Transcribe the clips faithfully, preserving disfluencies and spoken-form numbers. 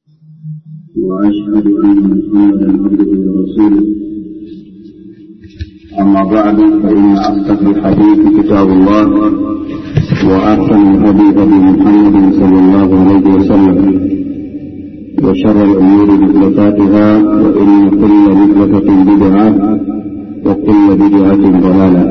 وأشهد أن محمدا عبده ورسوله. أما بعد، فإن أصدق الحديث كتاب الله، وأحسن الهدي هدي محمد صلى الله عليه وسلم، وشر الأمور محدثاتها، وإن كل محدثة بدعة وكل بدعة ضلالة.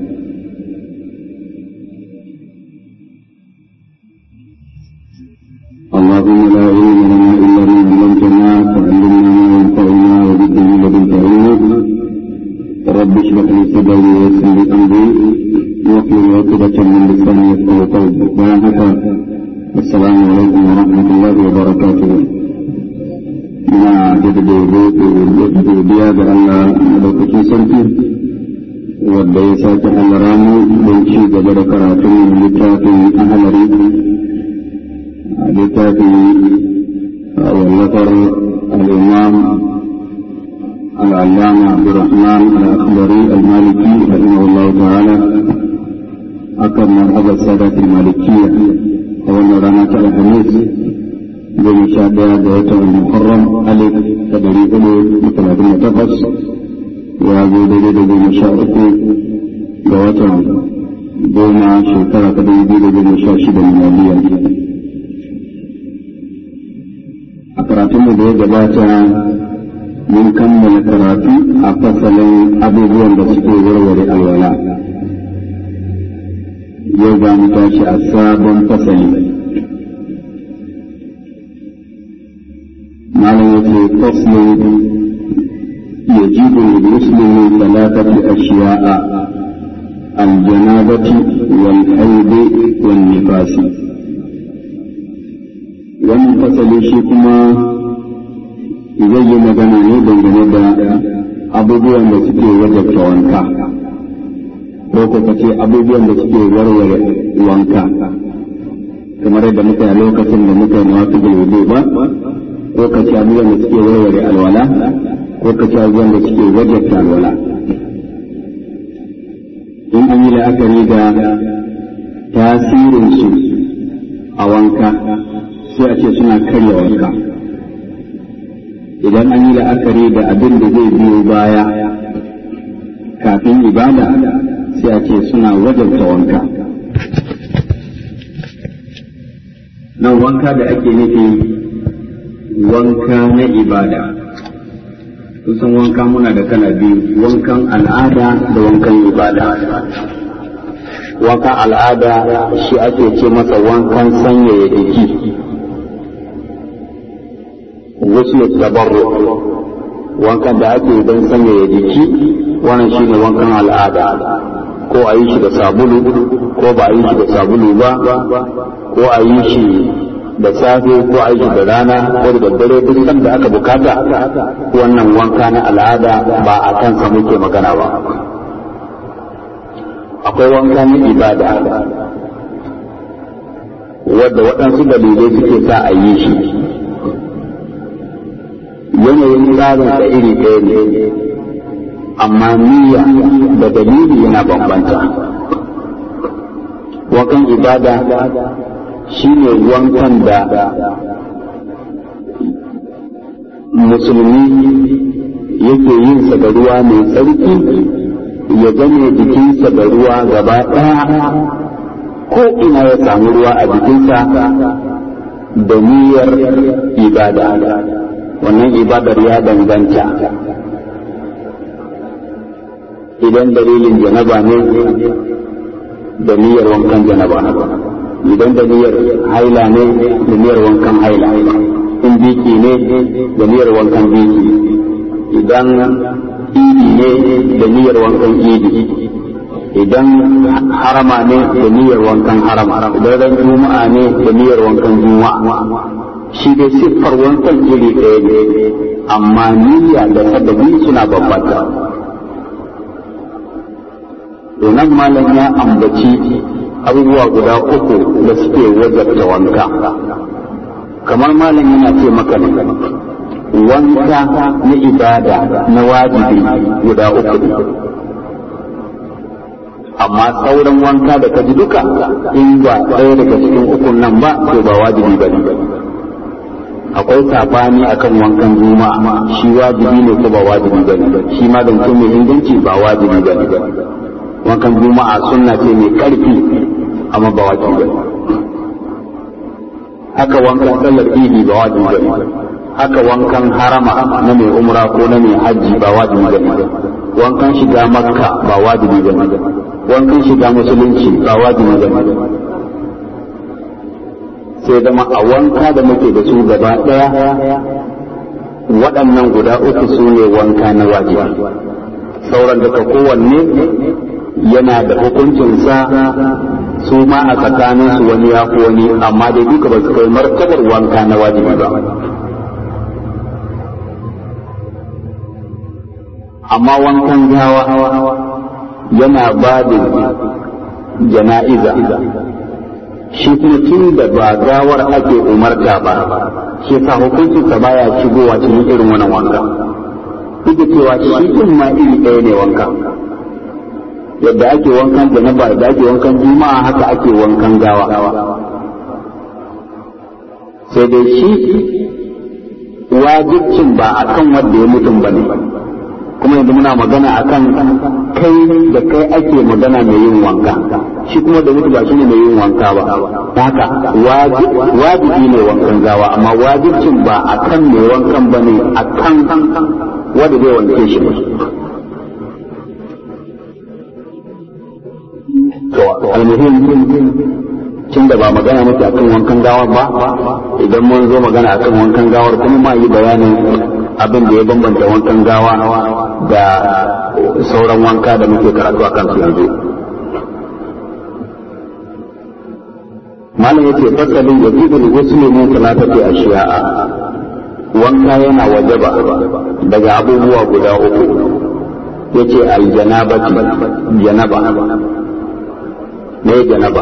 اللهم لا علم لنا إلا ما علمتنا، فعلمنا ما ينفعنا وزدنا لدنك علما. رب اشرح لي صدري ويسر لي أمري واحلل عقدة من لساني يفقهوا قولي. السلام عليكم ورحمة الله وبركاته. ina da godiya ga Allah madaukakin sarki wadda ya sake hallara mu don ci gaba da karatun littafin ahalari, littafin wallafar al-imam al-allama Abdurrahman al-Akhdari al-Maliki rahimahullahu ta'ala akan marhabar sadat al-Malikiyya a wannan rana ta Alhamis goma sha daya ga watan Muharram alif da dari hudu da talatin da takwas, ya zo daidai da goma sha uku ga watan goma shekara ta dubu biyu da goma sha shida miladiya. A karatunmu da ya gabata mun kammala karatu a fasalin abubuwan da suke warware alwala. Yau za mu tashi a sabon fasali. معنى فصل يجب للمسلم ثلاثة أشياء: الجنابة والحيض والنفاس. wannan fasali shi kuma zai yi magana ne dangane da abubuwan da suke wajabta wanka, ko kuma ce abubuwan da suke warware wanka, kamar yadda muka yi lokacin da muka yi nawafilul wudu ba, ko ka ci abubuwan da suke warware alwala, ko ka ci abubuwan da suke wajabta alwala. In an yi la'akari da tasirinsu a wanka, sai a ce suna karya wanka. Idan an yi la'akari da abin da zai biyo baya kafin ibada, sai a ce suna wajabta wanka. Nan wanka da ake nufi wanka na ibada. Kusan wanka muna da kala biyu, wankan al'ada da wankan ibada. Wankan al'ada shi ake ce masa wankan sanyaya jiki, wasu tabarru, wankan da ake don sanyaya jiki, wannan shine wankan al'ada, ko a yi shi da sabulu ko ba a yi shi da sabulu ba, ko a yi shi da safe ko aiki da rana ko da daddare, duk sanda aka bukata. Wannan wanka na al'ada ba a kansa muke magana ba. Akwai wanka na ibada wadda waɗansu dalilai suke sa a yi shi. Yanayin tsarin da iri ɗaya ne, amma niyya da dalili yana bambanta. Wankan ibada shi ne wankan da musulmi yake yin sa da ruwa mai tsarki, ya game jikinsa da ruwa gaba ɗaya, ko ina ya samu ruwa a jikinsa da niyyar ibada. Wannan ibadar ya danganta, idan dalilin janaba ne da niyyar wankan janaba, idan da niyyar haila ne da niyyar wankan haila, in biki ne da niyyar wankan biki, idan idi ne da niyyar wankan idi, idan harama ne da niyyar wankan harama, idan ran juma'a ne da niyyar wankan juma'a. Shi dai siffar wankan iri ɗaya ne, amma niyya da sababi suna bambanta. Donan malam ya ambaci abubuwa guda uku da suke wajabta wanka. Kamar malam yana ce maka wanka na ibada na wajibi guda uku, amma sauran wanka da ka ji duka in ba ɗaya daga cikin ukun nan ba to ba wajibi ba ne. akwai sabani akan wankan juma'a shi wajibi ne ko ba wajibi bane shi ma dan ce mai inganci ba wajibi bane wankan juma'a sunna ce mai karfi amma ba wajibi bane haka wankan sallar idi ba wajibi bane haka wankan harama na mai umra ko na mai hajji ba wajibi bane wankan shiga makka ba wajibi bane wankan shiga musulunci ba wajibi bane sai zama a wanka da muke da su gaba daya waɗannan guda uku su ne wanka na wajibi sauran daga kowanne yana da hukuncinsa su ma a tsakaninsu wani ya fi wani amma dai duka ba su kai martabar wanka na wajibi ba amma wankan gawa yana ba da jana'iza shi kuma tun da ba gawar ake umarta ba shi sa hukuncinsa baya shigowa cikin irin wannan wanka duk da cewa shi din ma iri ɗaya ne wanka yadda ake wankan janaba da ake wankan juma'a haka ake wankan gawa sai dai shi wajibcin ba akan wanda ya mutum bane kuma yanzu muna magana akan kai da kai ake magana mai yin wanka shi kuma da mutu ba shi ne mai yin wanka ba haka wajibi ne wankan gawa amma wajibcin ba akan mai wankan ba ne akan wanda zai wanke shi ne to almuhim tun da ba magana muke akan wankan gawar ba idan mun zo magana akan wankan gawar kuma ma yi bayanin abin da ya bambanta wankan gawa da sauran wanka da muke karatu a kansu yanzu. Malam yace fasalin da jibin wasu ne talatati a shi'a wanka yana wajaba daga abubuwa guda uku yace aljanabati janaba ne janaba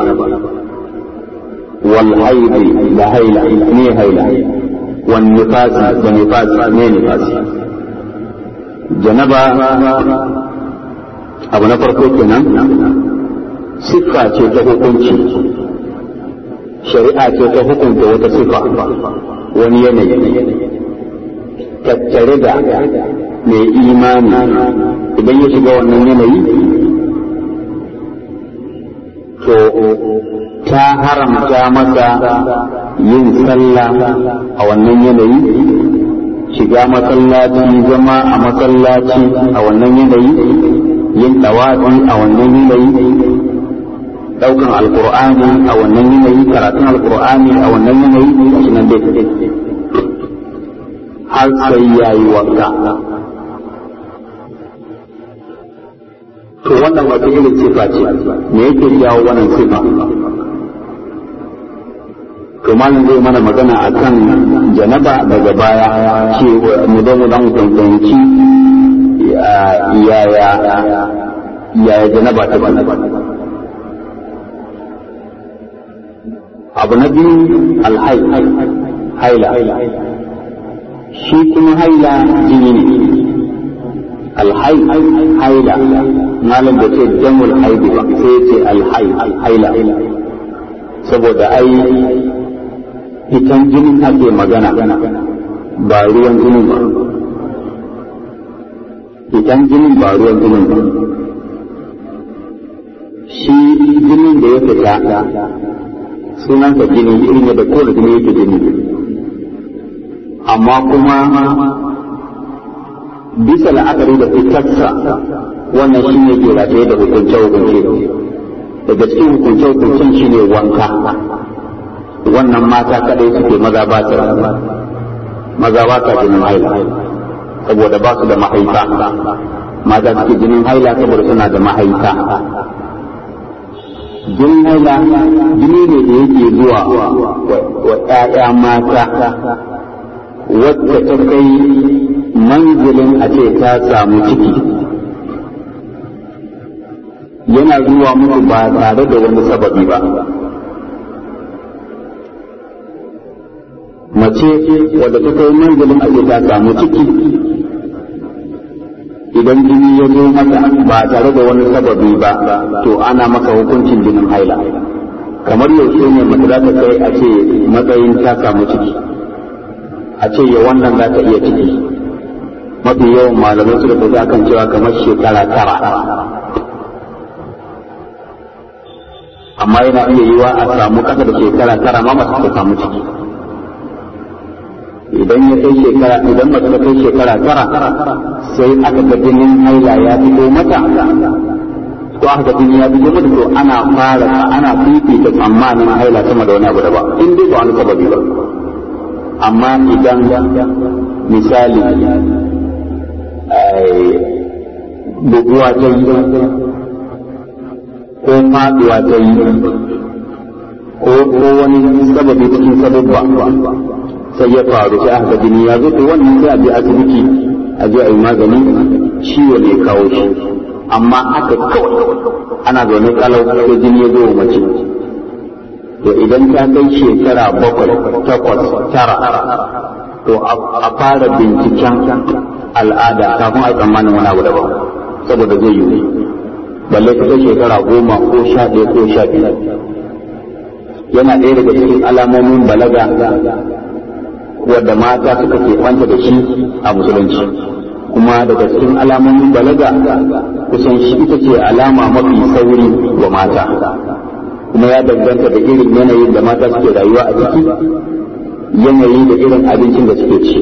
wal haidi da haila ne haila wan nifasi da nifasi ne nifasi janaba abu na farko kenan siffa ce ta hukunci shari'a ce ta hukunta wata siffa wani yanayi tattare da mai imani idan ya shiga wannan yanayi to ta haramta masa yin sallah a wannan yanayi shiga masallaci zama a masallaci a wannan yanayi yin tawafi a wannan yanayi daukan alkur'ani a wannan yanayi karatun alkur'ani a wannan yanayi shi nan dai har sai yayi wanka to wannan wata irin sifa ce me yake jawo wannan sifa to malam zai mana magana akan janaba daga baya ce mu da mu dan tantance ya ya ya janaba ta bana abu na biyu alhai haila shi kuma haila jini ne alhai haila malam da ce jamul haidi ba sai ce alhai haila saboda ai fitan jinin ake magana ba ruwan jinin ba fitan jinin ba ruwan jinin ba shi jinin da ya fita sunansa jini irin yadda kowane jini yake jini amma kuma bisa la'akari da fitarsa wannan shi ne ke rataye da hukunce-hukunce daga cikin hukunce-hukuncen shi ne wanka wannan mata kadai suke maza ba ta maza ba ta jinin haila saboda ba su da mahaifa mata suke jinin haila saboda suna da mahaifa jinin haila jini ne da yake zuwa wa ƴaƴa mata wacce ta kai manzilin a ce ta samu ciki yana zuwa musu ba tare da wani sababi ba mace wadda ta kai manzilin a ce ta samu ciki idan jini ya zo mata ba tare da wani sababi ba to ana maka hukuncin jinin haila kamar yaushe ne mace za ta kai a ce matsayin ta samu ciki a ce ya wannan za ta iya ciki, mafi yawan malamai su da ta kan cewa kamar shekara tara, amma yana iya yiwa a samu ƙasa da shekara tara ma masu ta samu ciki. Idan ya kai shekara idan mace ta kai shekara tara sai aka ga jinin haila ya fito mata ko aka ga jini ya fito mata to ana fara ana fifita tsammanin haila sama da wani abu da ba in dai ba wani sababi ba. Amma idan misali buguwa ta yi ko faduwa ta yi ko wani sababi cikin sababba sai ya faru sai aka jini ya zo to wannan sai a je asibiti a je a yi magani ciwo ne kawo shi. Amma aka kawai ana zaune kalau sai jini ya zo wa mace to idan ta kai shekara bakwai takwas tara to a fara binciken al'ada kafin a tsammanin wani abu daban saboda zai yi balle ta kai shekara goma ko sha ɗaya ko sha biyu yana ɗaya daga cikin alamomin balaga wadda mata suka ke kwanta da shi a musulunci, kuma daga cikin alamomin balaga kusan shi ita ce alama mafi sauri wa mata, kuma ya danganta da irin yanayin da mata suke rayuwa a ciki, yanayi da irin abincin da suke ci.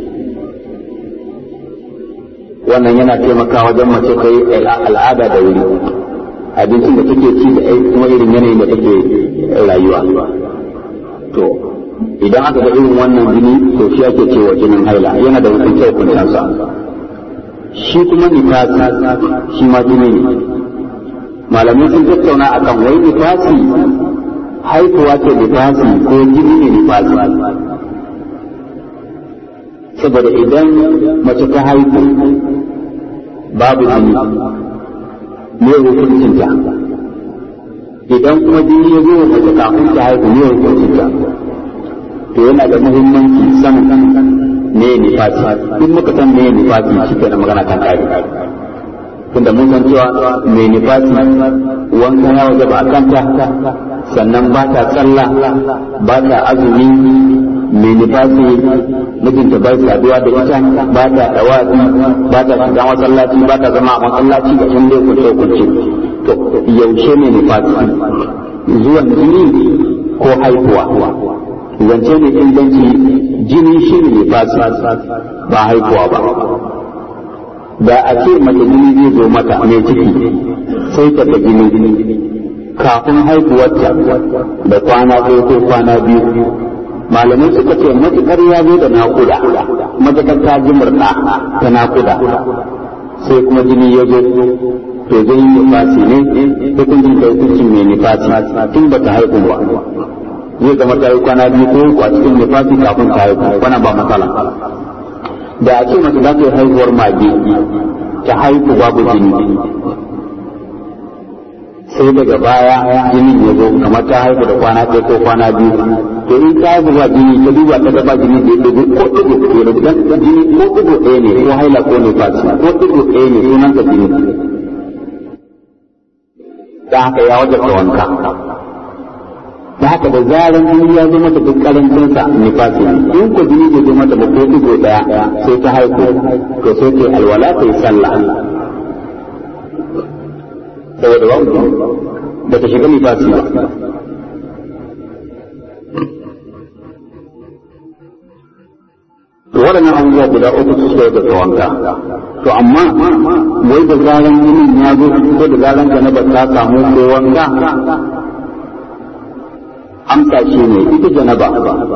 Wannan yana taimakawa wajen mace ta yi al'ada da wuri, abincin da take ci da kuma irin yanayin da take rayuwa. To idan aka ga irin wannan jini to shi ake cewa jinin haila, yana da hukunce hukuncensa. Shi kuma nifasi shi ma jini ne. Malamai sun tattauna akan wai nifasi haihuwa ce nifasi ko jini ne nifasi. Saboda idan mace ta haihu babu jini ne hukuncinta, idan kuma jini ya zo mace kafin ta haihu ne hukuncinta. To yana da muhimmanci sanin ne nifasi. In muka san ne nifasi shi ke da magana kan kari. Tunda mun san cewa mai nifasi wanka ya waje ba a kanta, sannan ba ta tsalla, ba ta azumi, mai nifasi mijinta ba saduwa da ita, ba ta dawazi, ba ta shiga masallaci, ba ta zama a masallaci da sun dai kunce kunce. To yaushe ne nifasi? Zuwan jini ko haihuwa? Zance ne inganci jini shi ne nifasi ba haihuwa ba. Da a ce mace jini zai zo mata mai ciki sai ta ga jini kafin haihuwarta da kwana ɗaya ko kwana biyu, malamai suka ce matuƙar ya zo da naƙuda, matuƙar ta ji murɗa ta naƙuda sai kuma jini ya zo to jini nifasi ne, hukuncin da hukuncin mai nifasi tun ba ta haihu ba. Zai zama ta yi kwana biyu ko uku a cikin nifasi kafin ta haihu, wannan ba matsala. Da a ce mace za ta yi haihuwar mage ta haihu babu jini sai daga baya jinin ya zo kamar ta haihu da kwana ɗaya ko kwana biyu, to in ta haihu ba jini ta duba ta gaba jini da ya ɗugu ko ɗugu ya ɗugu jini ko ɗugu ɗaya ne ko haila ko nifasi ko ɗugu ɗaya ne sunan ka jini, da haka ya wajabta wanka. Da haka da zaran jini ya zo mata duk karancinsa nifasi ne. In ko jini bai zo mata ba ko ɗigo ɗaya sai ta haihu to sai ta alwala ta yi sallah. Saboda ba ba ta shiga nifasi ba. To waɗannan abubuwa guda uku su suka da wanka. To amma wai da zaran jinin ya zo ko da zaran janaba ta samu ko wanka, amsa shi ne ita janaba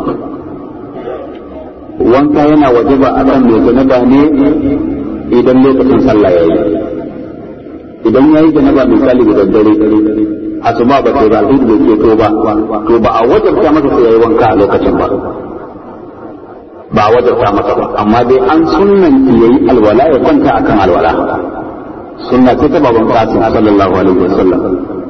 wanka yana wajaba a kan mai janaba ne idan lokacin sallah ya yi. Idan ya yi janaba misali da daddare asuba ba sai ba duk da ke to ba to ba a wajabta masa sai ya yi wanka a lokacin ba ba a wajabta masa ba, amma dai an sunnanci ya yi alwala ya kwanta akan alwala. Sunna ce ta baban Qasim sallallahu alaihi wasallam.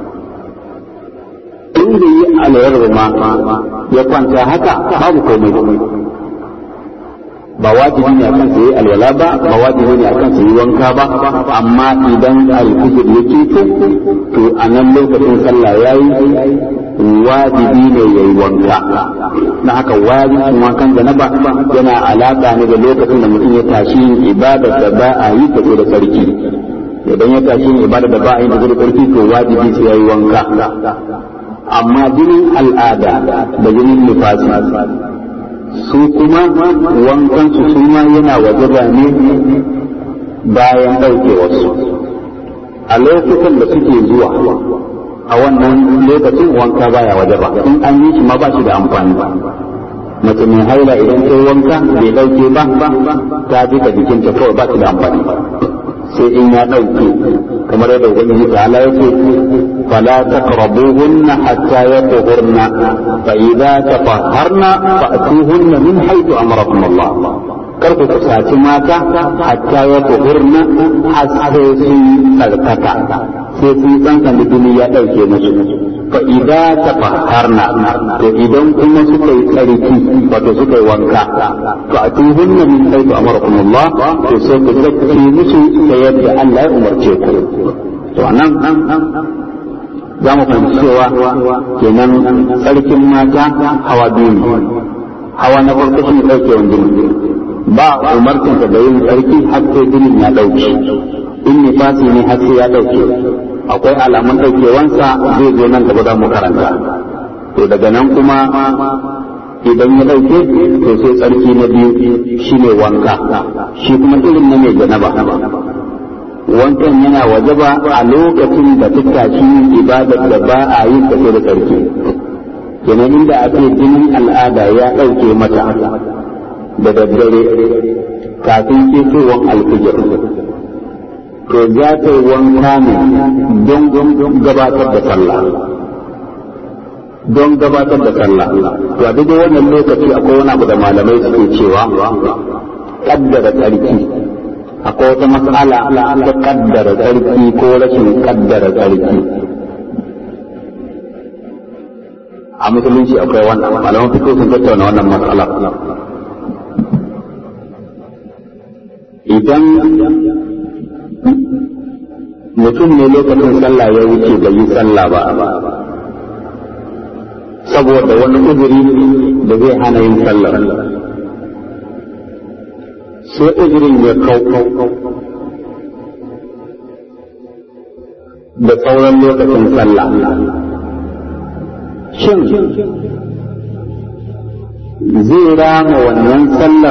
In da yi alayyar ma ya kwanta haka babu komai, ba wajibi ne akan sa yi alwala ba, ba wajibi ne akan sa yi wanka ba, amma idan alfijir ya keto to a nan lokacin sallah yayi wajibi ne ya yi wanka. Na haka wajibin wankan janaba yana alaƙa ne da lokacin da mutum ya tashi yin ibadar da ba a yi ta da sarki. Idan ya tashi yin ibadar da ba a yi ta da sarki to wajibi sai ya yi wanka. Amma jinin al'ada da jinin nifasi su kuma wankan su su ma yana wajaba ne bayan ɗaukewarsu. A lokutan da suke zuwa a wannan lokacin wanka baya wajaba, in an yi shi ma ba shi da amfani. Mace mai haila idan ta wanka bai ɗauke ba ta ji ka jikinta kawai ba shi da amfani, sai in ya ɗauke kamar yadda ubangiji ta ala yake fala taqrabuhunna hatta yatahurna fa idza tatahharna fa'tuhunna min haythu amarakum Allah. Kar ku kusaci mata hatta yatahurna har sai sun tsarkaka, sai sun tsanka jini ya ɗauke musu. Fa idza tatahharna, to idan kuma suka yi tsarki wato suka yi wanka fa'tuhunna min haythu amarakum Allah, to sai ku zaki musu da yadda Allah ya umarce ku. To nan za mu fahimci cewa kenan tsarkin mata hawa biyu ne. Hawa na farko shi ne ɗaukewan jini, ba umarcinsa da yin tsarki har sai jinin ya ɗauke. In nifasi ne har sai ya ɗauke, akwai alamun ɗaukewansa zai zo nan gaba za mu karanta. To daga nan kuma idan ya ɗauke to sai tsarki na biyu shine wanka, shi kuma irin na mai janaba. Wankan yana wajaba a lokacin da ta tashi ibadar da ba a yi tafi da tsarki. Kenan inda ake jinin al'ada ya ɗauke mata da daddare kafin ketowar alfijir, to za ta yi wanka ne don gabatar da sallah. Don gabatar da sallah. To a duk wannan lokaci akwai wani abu da malamai suke cewa kaddara tsarki. Akwai wata matsala ta kaddara tsarki ko rashin kaddara tsarki. A musulunci akwai wannan, malaman fito sun tattauna wannan matsala. Idan mutum ne lokacin sallah ya wuce bai yi sallah ba, saboda wani uzuri da zai hana yin sallar, sai uzurin ya kau da sauran lokacin sallah, shin zai rama wannan sallar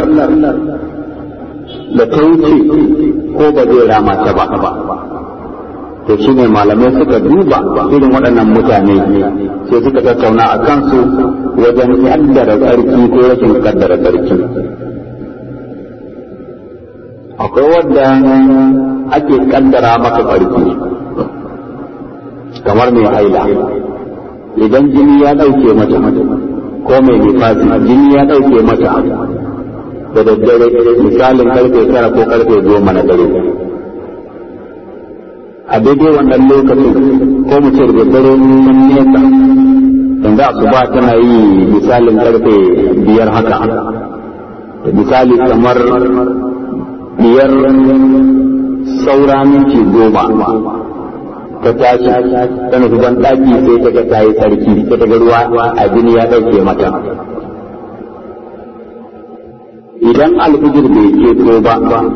da ta wuce ko ba zai rama ta ba? To shi ne malamai suka duba irin waɗannan mutane sai suka tattauna a kansu wajen kaddara tsarki ko rashin kaddara tsarki. Akwai wadda ake kaddara maka tsarki kamar mai haila, idan jini ya ɗauke mata ko mai nifasi jini ya ɗauke mata da daddare misalin karfe tara ko karfe goma na dare, a daidai wannan lokacin ko mu ce da dare sun nesa, yanzu asuba tana yi misalin karfe biyar haka, misali kamar biyar saura minti goma ta tashi ta nufi ban ɗaki sai ta ga ta yi sarki, ta ga ruwa a jini ya ɗauke mata. Idan alfijir bai keto ba,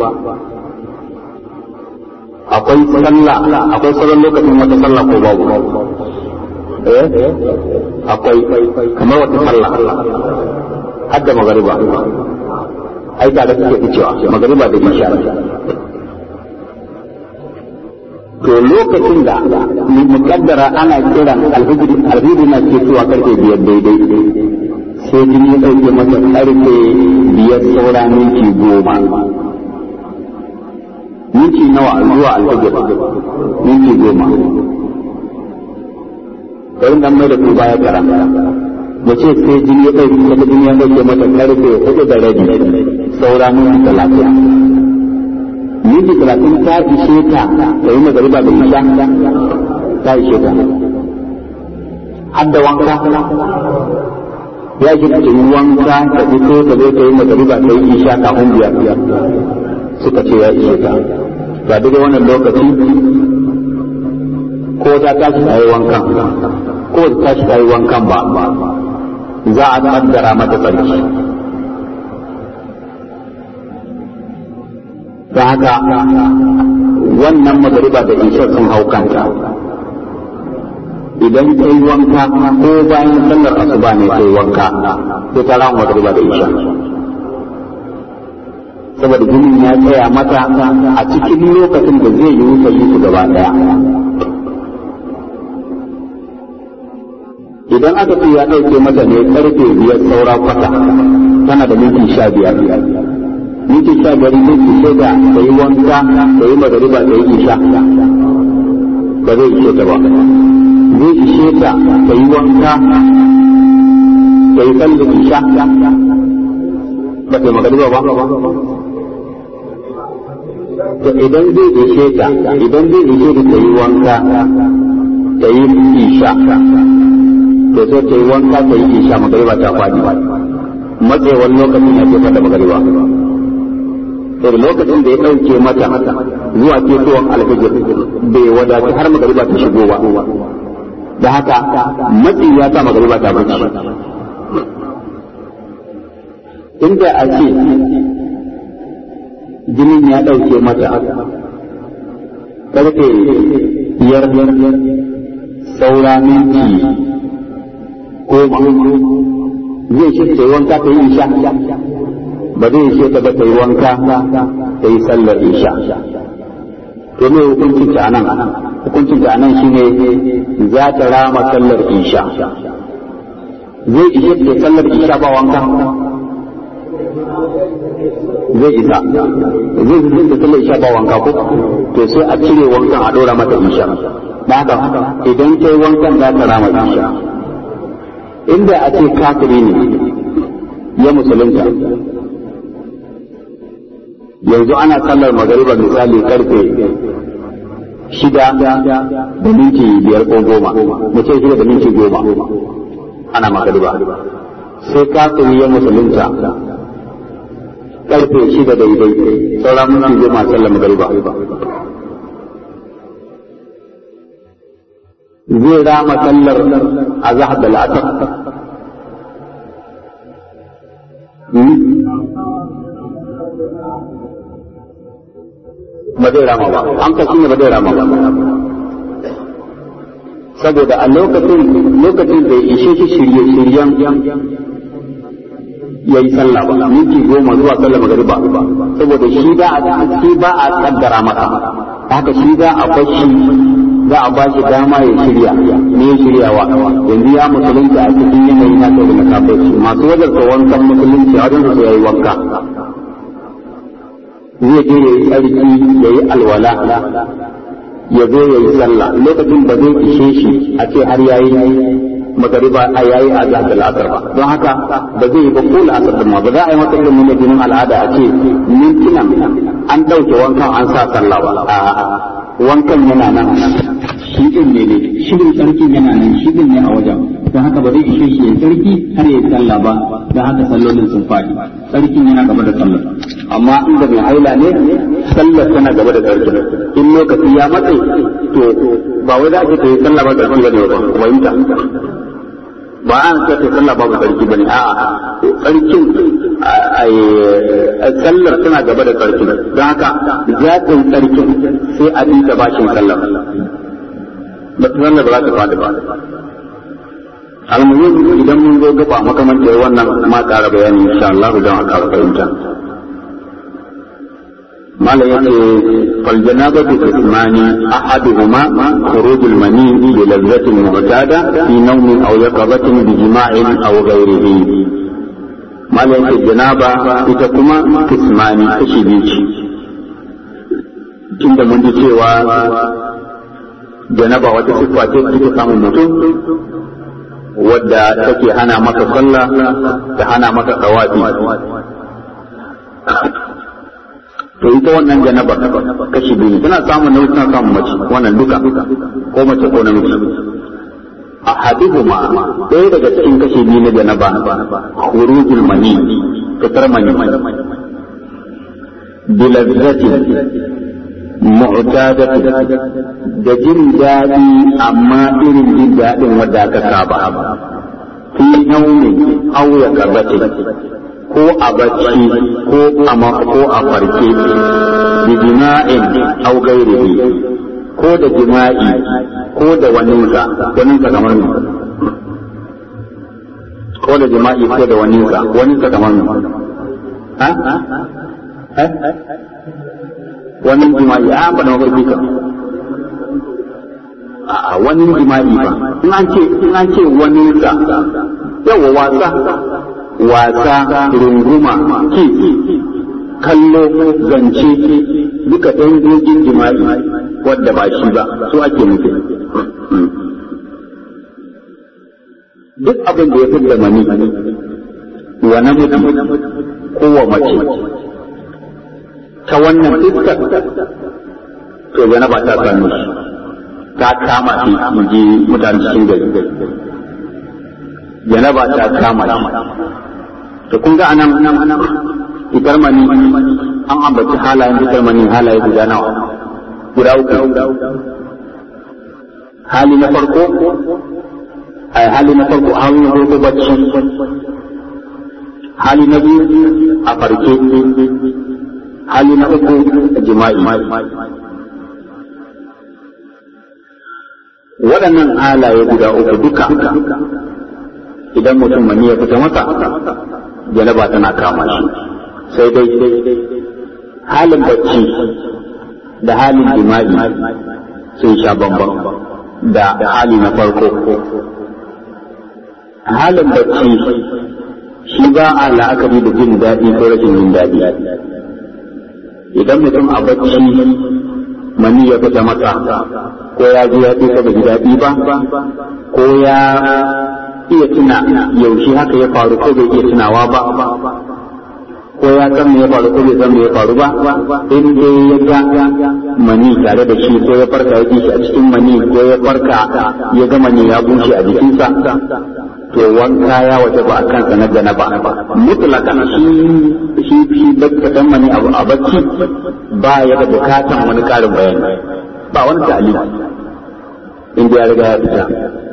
akwai sallah, akwai sauran lokacin wata sallah ko babu? Eh, akwai kamar wata sallah, hadda magariba, ai tare suke cewa magariba da isha. To lokacin da mukaddara ana kiran alfijir, alfijir na ketowa karfe biyar daidai, sai jini ya ɗauke mata karfe biyar saura minti goma. Minti nawa zuwa alfajir? Minti goma. Bari dan mai da ku baya kara. Da ce sai jini ya ɗauke mata jini ya ɗauke mata karfe hudu da rabi saura minti talatin. Minti talatin ta ishe ta da yi magariba da isha ta ishe ta. Hadda wanka ya ji ta yi wanka ta fito ta zo ta yi magariba ta yi isha kafin biyar suka ce ya ishe ta. Ba daga wannan lokaci ko ta tashi ta yi wanka ko ta tashi ta yi wankan ba za a kaddara mata tsarki. Da haka wannan magariba da isha sun hau kanta idan ta yi wanka ko bayan sallar asuba ne ta yi wanka sai ta rama magariba da isha, saboda jinin ya tsaya mata a cikin lokacin da zai yi wuta yi su gaba daya. Idan aka ce ya ɗauke mata ne karfe biyar saura kwata tana da minti sha biyar minti sha biyar minti shida da yi wanka da yi magariba da yi isha ba zai ishe ta ba. Zai ishe ta da yi wanka da yi sallar isha ba ta magariba ba. To idan zai ishe ta idan zai ishe ta ta yi wanka da yi isha to sai ta yi wanka ta yi isha magariba ta faɗi matsewar lokacin ya jefa da magariba. Sai lokacin da ya ɗauke mata zuwa ketowar alfijir bai wadaci har magariba ta shigo ba, da haka matsi ya sa magariba ta bace. Inda a ce jinin ya ɗauke mata karfe biyar saura minti goma zai shi ta yi wanka ta yi isha ba zai ishe ta ba ta yi wanka ta yi sallar isha. To me hukuncin ta nan? Hukuncin ta nan shine za ta rama sallar isha. Zai ishe ta sallar isha ba wanka? Zai isa. Zai ishe ta sallar isha ba wanka ko? To sai a cire wankan a ɗora mata isha. Da haka idan ta yi wankan za ta rama isha. Inda a ce kafiri ne ya musulunta yanzu ana sallar magariba misali karfe shida da minti biyar ko goma mu ce shida da minti goma ana magariba, sai kafiri ya musulunta karfe shida daidai sauran minti goma sallar magariba, zai rama sallar azhar da la'asar ba zai rama ba, an kashi ne ba zai rama ba, saboda a lokacin lokacin da ishe shi shirye shiryen ya yi sallah ba minti goma zuwa sallar magariba, saboda shi ba a shi ba a kaddara masa, haka shi za a bashi za a ba shi dama ya shirya ne ya shiryawa yanzu ya musulunta a cikin yanayi na sau da na kafirci masu wajarta wankan musulunci a wajen su ya yi wanka zai je ya yi tsarki ya yi alwala ya zo ya yi sallah lokacin ba zai ishe shi a ce har ya yi magariba a yayi a zahar al'asar ba, don haka ba zai yi ba ko la'asar da ma ba za a yi masa ilimin na jinin al'ada a ce mintunan an ɗauke wankan an sa sallah ba, a'a wankan yana nan shi din ne ne shirin sarkin yana nan shi din ne a wajen, don haka ba zai ishe shi ya sarki har ya sallah ba, don haka sallolin sun faɗi sarkin yana gaba da sallar. Amma inda mai haila ne sallar tana gaba da sarkin, in lokaci ya matse to ba wai za a ce ta yi sallah ba sarki ba ne ba wayinta ba an ce ta sallah babu sarki bane, a'a sarkin sallar tana gaba da sarkin, don haka za ta yi sarkin sai a dinka bashin sallar ba ta sallar ba za ta fadi ba. Almuhim idan mun zo gaba makamantar wannan ma ƙara bayani insha Allah don a ƙara fahimta. Malam yace fal janabatu qismani ahaduhuma khurujul mani bi lazzatin mu'tada fi nawmin aw yaqabatin bi jima'in aw ghayrihi. Malam yace janaba ita kuma qismani kashi biyu ce, tunda mun ji cewa janaba wata siffa ce take samun mutum wadda take hana maka sallah ta hana maka tawafi. To ita wannan janaba kashi biyu tana samun nauyi tana samun mace, wannan duka ko mace ko namiji. A hadihuma ɗaya daga cikin kashi biyu na janaba khurujul mani, fitar mani bilazzatin mu'tadatu da jin daɗi amma irin jin daɗin wanda aka saba fi naumin aw ya karbati ko a bacci ko a ko a farke bi jima'in aw ghairihi ko da jima'i ko da waninsa waninsa kamar ne ko da jima'i ko da waninsa waninsa kamar ne ha ha wani jima'i a ba da mafarki ka a wani jima'i ba in an ce in an ce wani sa yawa wasa wasa runguma ki kallo zance duka ɗan gogin jima'i wadda ba shi ba su ake nufi duk abin da ya fi da mani wa namiji ko wa mace ta wannan iskar to yana ba ta sami shi ta kama shi in ji mutane cikin gari yana ba ta kama shi to kun ga anan fitar mani an ambaci halayen fitar mani halaye guda nawa guda uku hali na farko ai hali na farko hali na farko bacci hali na biyu a farke hali na uku jima'i waɗannan halaye guda uku duka idan mutum mani ya fita masa janaba tana kama shi sai dai halin bacci da halin jima'i sun sha bambam da hali na farko halin bacci shi ba a la'akari da jin daɗi ko rashin jin daɗi idan mutum a bacci mani ya fita masa ko ya ji ya fita da daɗi ba ko ya iya tuna yaushe haka ya faru ko bai iya tunawa ba ko ya san me ya faru ko bai san me ya faru ba in dai ya ga mani tare da shi ko ya farka ya ji shi a cikin mani ko ya farka ya ga mani ya bushe a jikinsa to wanka ya waje ba a kansa na janaba mutlakan shi shi fi bakkatan mani abu a bacci ba ya da bukatan wani karin bayani ba wani ta'alili inda ya riga ya fita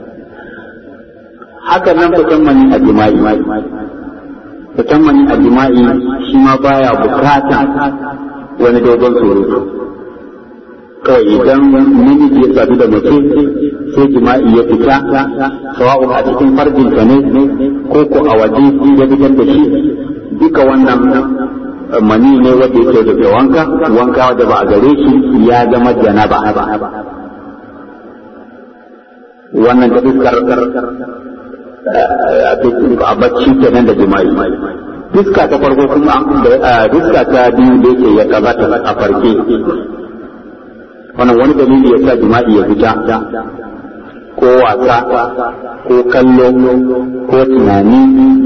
haka nan fitan mani a jima'i fitan mani a jima'i shi ma baya bukatan wani dogon surutu kawai idan namiji ya sadu da mace sai jima'i ya fita sawa'u a cikin farjinta ne ko ko a waje ya fitar da shi duka wannan mani ne wanda yake da wanka wanka wanda ba a gare shi ya zama janaba wannan ta fuskar a bacci kenan da jima'i fuska ta farko kuma fuska ta biyu da yake ya gabata a farke wannan wani dalili ya sa jima'i ya fita ko wasa ko kallo ko tunani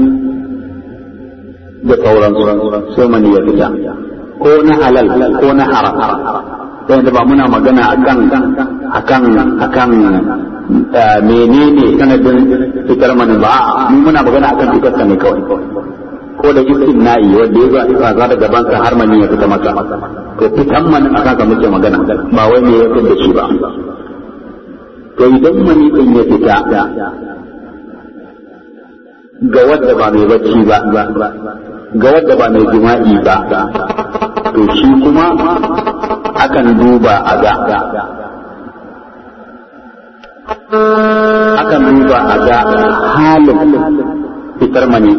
da sauransu sai mani ya fita ko na halal ko na haram sai da ba muna magana akan akan akan menene sanadin fitar mani ba mu muna magana akan fitar sa ne kawai ko da istimna'i wanda ya zo a za da gaban ka har mani ya fita maka to fitan mani akan ka muke magana ba wai ne ya fitar da shi ba to idan mani din ya fita ga wadda ba mai bacci ba ga wadda ba mai jima'i ba to shi kuma akan duba a ga akan duba a ga halin fitar mani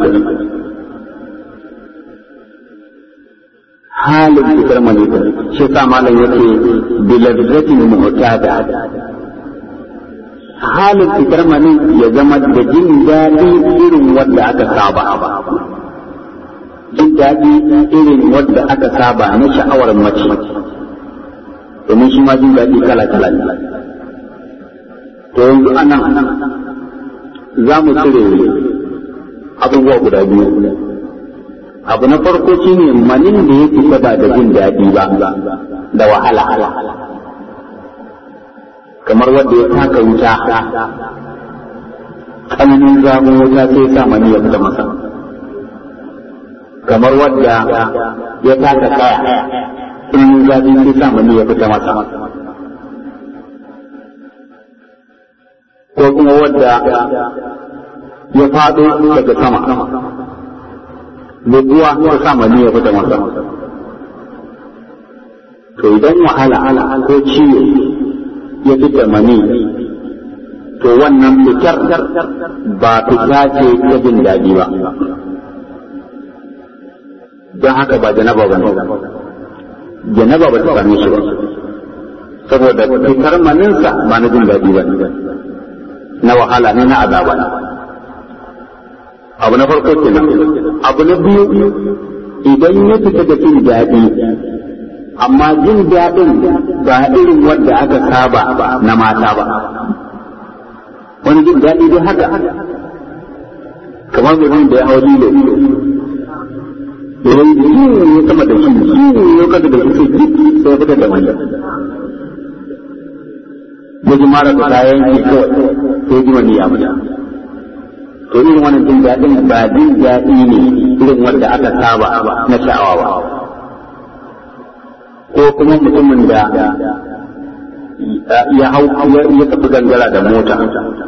halin fitar mani shi sa malam yake bilazzatin mu'tada halin fitar mani ya zama da jin daɗi irin wanda aka saba jin daɗi irin wanda aka saba na sha'awar mace domin shi ma jin daɗi kala kala ne to yanzu anan za mu cire abubuwa guda biyu abu na farko shine manin da ya fita ba da jin daɗi ba da wahala kamar wanda ya taka wuta tsananin zafin wuta sai sa mani ya fita masa kamar wanda ya taka kaya tsananin zafi sai sa mani ya fita masa, ko kuma wadda ya faɗo daga sama buguwa ta sa mani ya fita masa. To idan wahala ko ciwo ya fita mani, to wannan fitar ba fita ce ta jin daɗi ba, don haka ba janaba ba ne, janaba ba ta same shi ba, saboda fitar maninsa ba na jin daɗi ba, na wahala ne, na azaba ne. Abu na farko kenan. Abu na biyu, idan ya fita da jin daɗi, amma jin daɗin ba irin wanda aka saba na mata ba, wani jin daɗi dai haka kamar mutum da ya hau lilo, idan jini ne sama da shi, jini ne kasa da shi sai fitar da wanda ya ji mara da kayan ki kawai sai ji wani ya mutu. To irin wannan jin daɗin ba jin daɗi ne irin wanda aka saba na sha'awa ba. Ko kuma mutumin da ya hau ya tafi gangara da mota,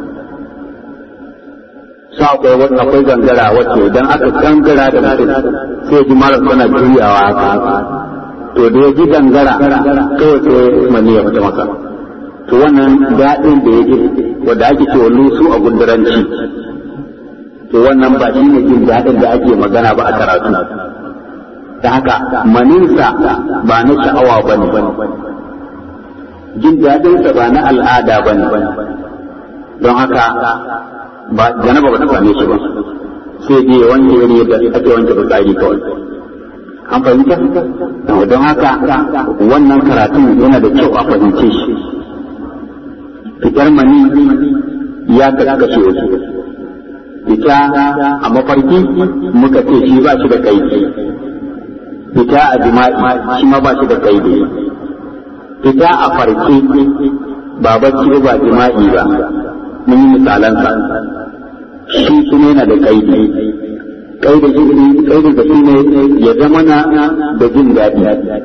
sa akwai gangara wacce idan aka gangara da mutum sai ji mara tana juyawa haka, to da ya ji gangara kawai sai mani ya fita masa. To wannan daɗin da ya ji wanda ake cewa lusu a gunduranci, to wannan ba shi ne jin daɗin da ake magana ba a karatu. Da haka maninsa ba na sha'awa ba ne, jin daɗinsa ba na al'ada ba ne, don haka ba janaba ba ta same shi ba, sai dai wanke wani yadda ake wanke fitsari kawai. An fahimta? Don haka wannan karatun yana da kyau a fahimce shi. Fitar mani ya kashe wasu. Fita a mafarki muka ce shi ba shi da kaidi, fita a jima'i shi ma ba shi da kaidi, fita a farke ba bacci ba jima'i ba, mun yi misalansa, shi kuma yana da kaidi. Kaidi kaidi da shi ne ya zama na da jin daɗi,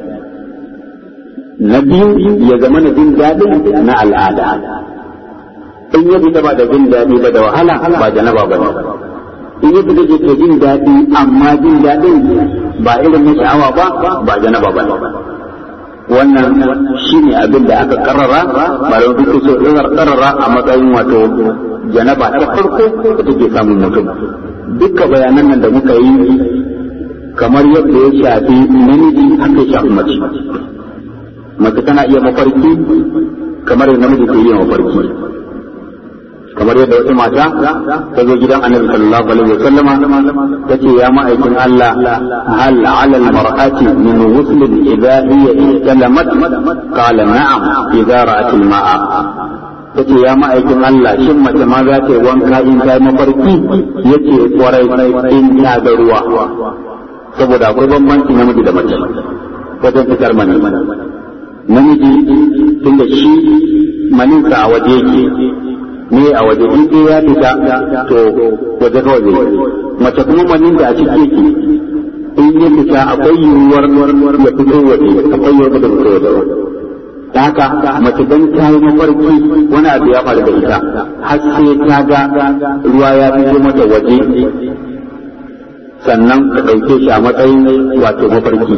na biyu ya zama na jin daɗi na al'ada. In ya fita ba da jin daɗi ba da wahala ba janaba ba ne, in ya fita da jin daɗi amma jin daɗin ba irin na sha'awa ba ba janaba ba ne. Wannan shi ne abin da aka karrara ba da wani so karrara a matsayin wato janaba ta farko da take samun mutum. Dukkan bayanan nan da muka yi kamar yadda ya shafi namiji haka ya shafi mace. Mace tana iya mafarki kamar yadda namiji ke iya mafarki. Kamar yadda wata mata ta zo gidan Annabi sallallahu alaihi wa sallama tace ya ma'aikin Allah, hal 'ala al-mar'ati min ghusl idha hiya istalamat? Qala na'am idha ra'at al-ma'a. Tace ya ma'aikin Allah, shin mace ma za ta yi wanka in ta yi mafarki? Yace kwarai in ta ga ruwa, saboda akwai bambanci namiji da mace wajen fitar mani. Namiji tunda shi maninsa a waje yake ne, a waje in ya fita to waje kawai zai, mace kuma manin da a ciki yake in ya fita akwai yiwuwar ya fito waje, akwai yiwuwar da fito waje. Da haka mace dan ta yi mafarki wani abu ya faru da ita har sai ta ga ruwa ya fito mata waje, sannan ka ɗauke shi a matsayin wato mafarki.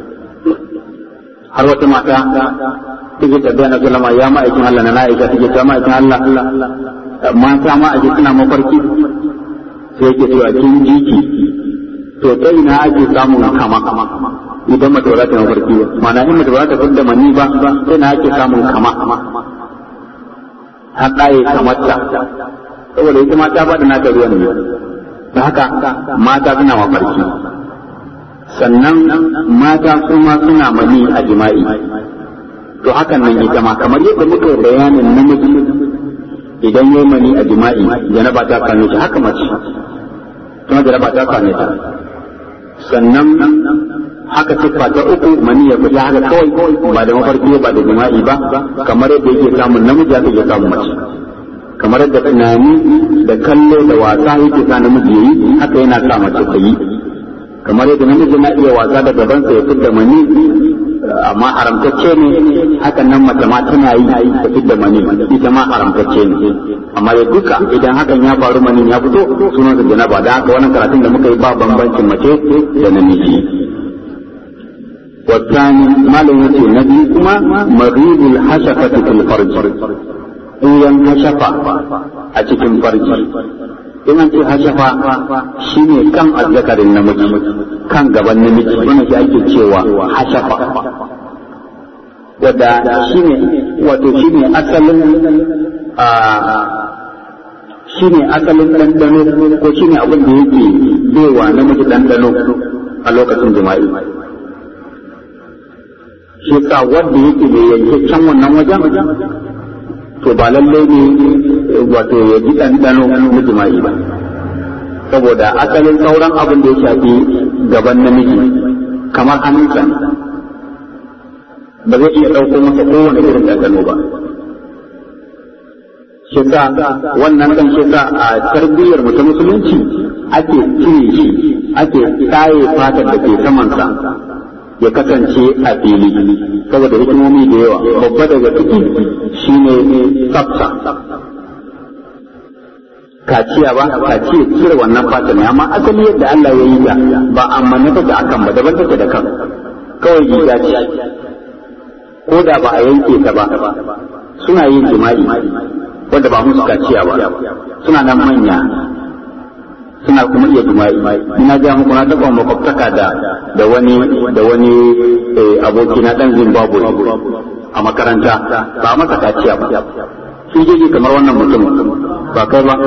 Har wata mata take tabbaya na sallama, ya ma'aikin Allah na Aisha take ta ma'aikin Allah, mata ma aje suna mafarki, sai yake cewa kin jiki to ta ina ake samun kama idan mace ba za ta mafarki ba, ma'ana in mace ba za ta fidda mani ba sai na ake samun kama har ɗaye kamarta, saboda ita mata ba da nata ruwan ne. Da haka mata suna mafarki, sannan mata su ma suna mani a jima'i. To hakan nan ita ma kamar yadda muka bayanin namiji idan yayi mani a jima'i janaba ta kame shi, haka mace kuma janaba ta kame ta. Sannan haka siffa ta uku mani ya fita haka kawai ba da mafarki ba da jima'i ba, kamar yadda yake samun namiji haka yake samun mace. Kamar yadda tunani da kallo da wasa yake sa namiji yayi, haka yana sa mace ta yi. Kamar yadda namiji na iya wasa da gabansa ya fitar mani, amma haramtacce ne, hakan nan mace ma tana yi ta fidda mani, ita ma haramtacce ne, amma da duka idan hakan ya faru mani ya fito sunan su janaba. Da haka wannan karatun da muka yi ba bambancin mace da namiji. wasani malam yace nabi kuma maghibul hashafati fil farj, in hashafa a cikin farji. in an ce hashafa shine kan azzakarin namiji, kan gaban namiji, wannan shi ake cewa hashafa, wadda shine wato shine asalin a shine asalin dandano ko shine abin da yake baiwa namiji dandano a lokacin jima'i. shi sa wanda yake da yankakken wannan wajen to ba lallai ne wato ya ji ɗanɗano na jima'i ba, saboda asalin sauran abin da ya shafi gaban namiji kamar hannunsa ba zai iya ɗauko masa kowane irin ɗanɗano ba. shi sa wannan ɗan shi sa a tarbiyyar mu ta musulunci ake cire shi, ake tsaye fatar da ke samansa ya kasance a fili, saboda hikimomi da yawa. Babba daga ciki shine tsafta. Kaciya ba, kaciya cire wannan fata ne, amma asali yadda Allah ya yi ta ba amma na take akan ba, daban take da kan, kawai riga ce, ko da ba a yanke ta ba suna yin jima'i wanda ba musu kaciya ba, suna nan manya suna kuma iya jima'i. Ina ga muku na taɓa makwabtaka da da wani da wani aboki na ɗan Zimbabwe a makaranta, ba masa kaciya ba, sun je kamar wannan mutum ba kai ba,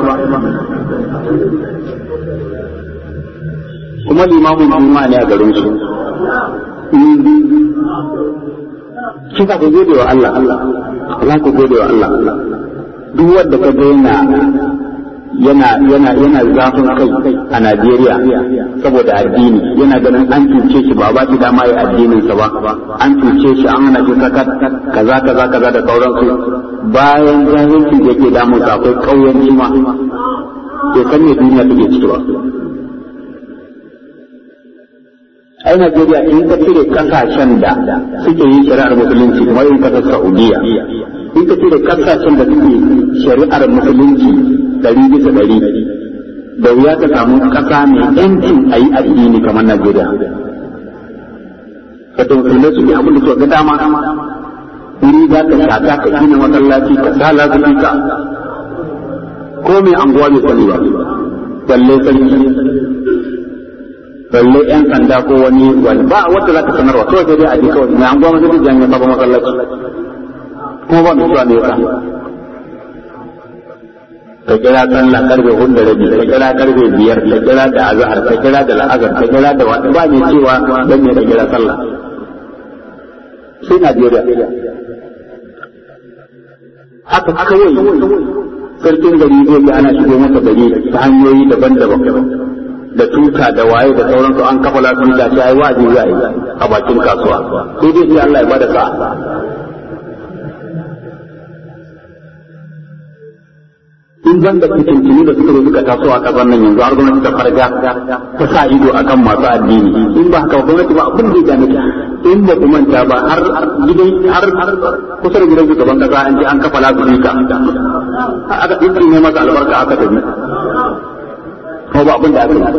kuma limamin juma'a ne a garin su. Kin ka gode wa Allah, Allah ku gode wa Allah. Duk wanda ka ga yana yana yana yana zafin kai a Najeriya saboda addini, yana ganin an cuce shi ba ba shi dama ya addinin sa ba, an cuce shi an hana shi sakat kaza kaza kaza da sauransu. Bayan jahilci da yake damun sa akwai kauyanci ma, bai san me duniya take ciki ba. ai Najeriya in ka cire kasashen da suke yi shari'ar musulunci kamar in kasar Saudiya, in ka cire kasashen da suke shari'ar musulunci dari bisa dari, da wuya ka samu kasa mai yancin a yi addini kamar Najeriya. Wato musulmai suke abin da suka ga dama, wuri za ka shata ka gina masallaci ka sa lazumi ka, ko mai anguwa bai sani ba, balle sarki, balle yan sanda ko wani wani ba wanda za ka sanarwa, kawai sai dai a ji kawai mai anguwa masu jami'a sabon masallaci, kuma ba mai zuwa ne ya ka kira sallah karfe hudu da rabi, ka kira karfe biyar, ka kira da azhar, ka kira da la'azar, ka kira da wata, ba mai cewa dan ne da kira sallah. Sai Najeriya haka kawai sarkin gari zai ga ana shigo masa gari ta hanyoyi daban-daban da tuta da waye da sauransu, an kafa lafiya da shi ai wa'azi za a yi a bakin kasuwa, sai dai sai Allah ya bada sa'a. in ban da fitintini da suka zo suka taso a kasar nan yanzu har gwamnati ta farga ta sa ido akan masu addini, in ba haka gwamnati ba abin da ya gane in ba ku manta ba har gidan har kusa da gidan shugaban kasa an je an kafa lafiya aka dinki ne masa albarka aka tafi ko ba abin da aka yi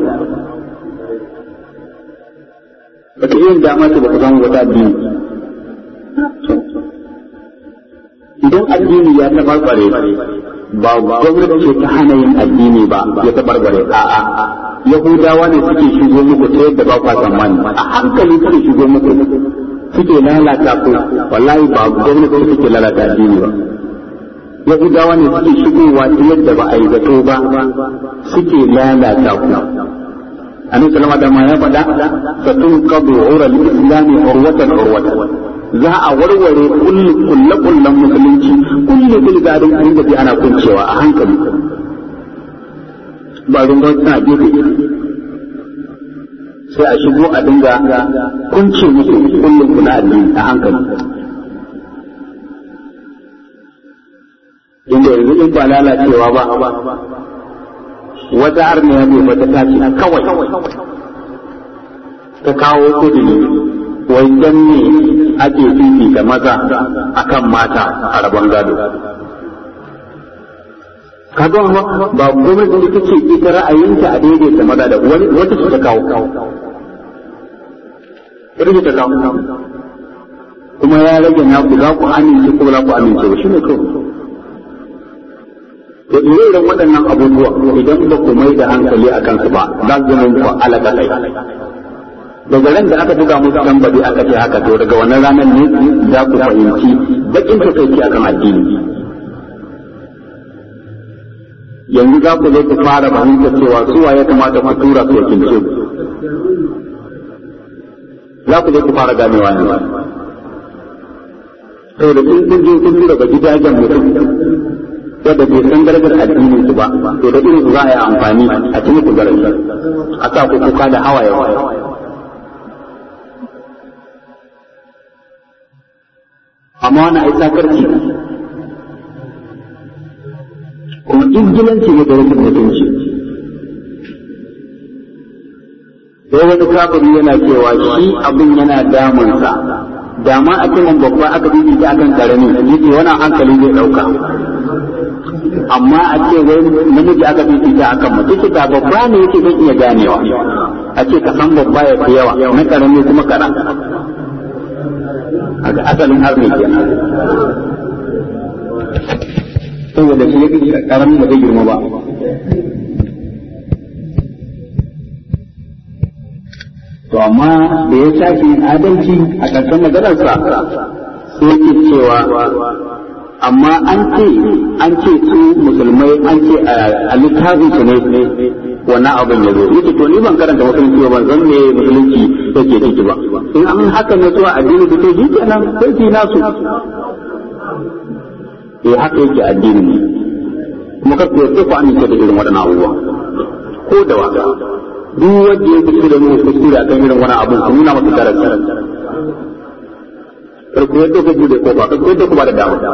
ba ta yin dama ce ba ku samu wata addini. Idan addini ya tabarbare ba gwamnati ce ta hana yin addini ba ya tabarbare, a'a Yahudawa ne suke shigo muku ta yadda ba kwa tsammani, a hankali suke shigo muku suke lalata ku, wallahi ba gwamnati suke lalata addini ba, Yahudawa ne suke shigowa ta yadda ba a yi zato ba suke lalata ku. Annabi sallallahu alaihi wasallam ya faɗa satun qadu ural islami urwatan urwatan, za a warware kulle kullen musulunci, kulle bilgarin an da ana kuncewa a hankali, ba rungon suna gefe sai a shigo a dinga kunce musu kullum kuna addini a hankali. Inda yanzu in ba lalacewa ba, wata arniya ne wata tashi kawai ta kawo kudi wai dan ne ake fifita maza akan mata a rabon gado. Kaga ba gwamnati ita ce ita ra'ayinta a daidaita maza da wani wata ce ta kawo ita ta kawo kuma ya rage naku za ku amince ko za ku amince ba shine kawai. To irin waɗannan abubuwa idan ba ku mai da hankali a kansu ba za su zama muku alaƙa kai. Daga ran da aka buga musu tambari aka ce haka to daga wannan ranar ne za ku fahimci bakin takaici akan addini. Yanzu za ku zo ku fara fahimtar cewa suwa ya kamata ku tura su wakilce ku. Za ku zo ku fara ganewa ne. Saboda kun kun je kun tura ga gidajen mutum yadda bai san darajar addinin su ba, to da irin su za a yi amfani a cikin ku daraja a sa ku kuka da hawaye. Amma wani ai sakarci kuma izgilanci ne da rashin mutunci. Sai wani kafiri yana cewa shi abin yana damunsa, da ma a cikin babba aka bibi ta akan karami yake wannan hankali zai dauka. Amma a ce wai namiji aka bibi ta akan mutum ce da babba ne yake zai iya ganewa. A ce ka san babba ya fi yawa na karami kuma karan. A ga asalin har ne kenan. Saboda shi yake karamin da zai girma ba. To amma da ya tashi adalci a ƙarshen maganarsa sai yake cewa amma an ce an ce su musulmai an ce a littafin su ne wannan abin ya zo yake to ni ban karanta musulunci ba ban san me musulunci yake ciki ba in an haka ne zuwa addini da shi kenan sai ki nasu eh haka yake addini ne kuma kar ku yi ku amince da irin waɗannan abubuwa ko da waka duk wanda ya fito da mu kuskure akan irin wani abu ku nuna masa darasi kar ku yadda ku bude kofa kar ku yadda ku ba da dama